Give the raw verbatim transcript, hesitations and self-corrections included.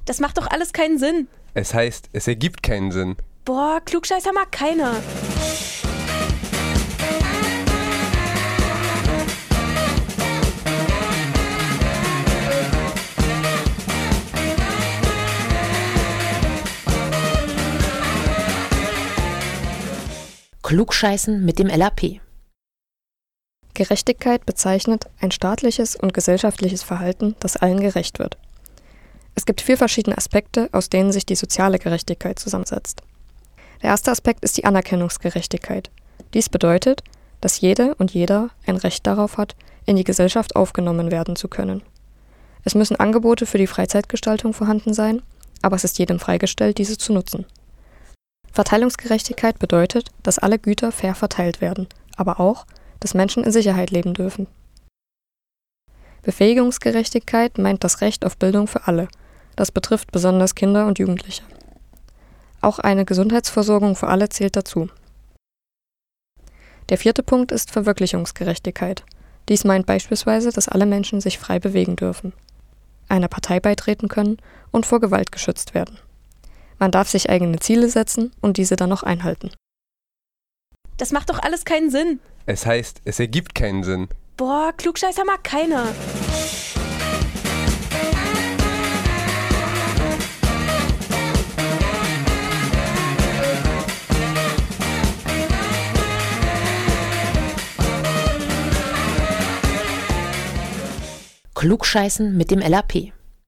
Das macht doch alles keinen Sinn. Es heißt, es ergibt keinen Sinn. Boah, Klugscheißer mag keiner. Klugscheißen mit dem L A P. Gerechtigkeit bezeichnet ein staatliches und gesellschaftliches Verhalten, das allen gerecht wird. Es gibt vier verschiedene Aspekte, aus denen sich die soziale Gerechtigkeit zusammensetzt. Der erste Aspekt ist die Anerkennungsgerechtigkeit. Dies bedeutet, dass jede und jeder ein Recht darauf hat, in die Gesellschaft aufgenommen werden zu können. Es müssen Angebote für die Freizeitgestaltung vorhanden sein, aber es ist jedem freigestellt, diese zu nutzen. Verteilungsgerechtigkeit bedeutet, dass alle Güter fair verteilt werden, aber auch, dass Menschen in Sicherheit leben dürfen. Befähigungsgerechtigkeit meint das Recht auf Bildung für alle. Das betrifft besonders Kinder und Jugendliche. Auch eine Gesundheitsversorgung für alle zählt dazu. Der vierte Punkt ist Verwirklichungsgerechtigkeit. Dies meint beispielsweise, dass alle Menschen sich frei bewegen dürfen, einer Partei beitreten können und vor Gewalt geschützt werden. Man darf sich eigene Ziele setzen und diese dann noch einhalten. Das macht doch alles keinen Sinn. Es heißt, es ergibt keinen Sinn. Boah, Klugscheißer mag keiner. Klugscheißen mit dem L A P.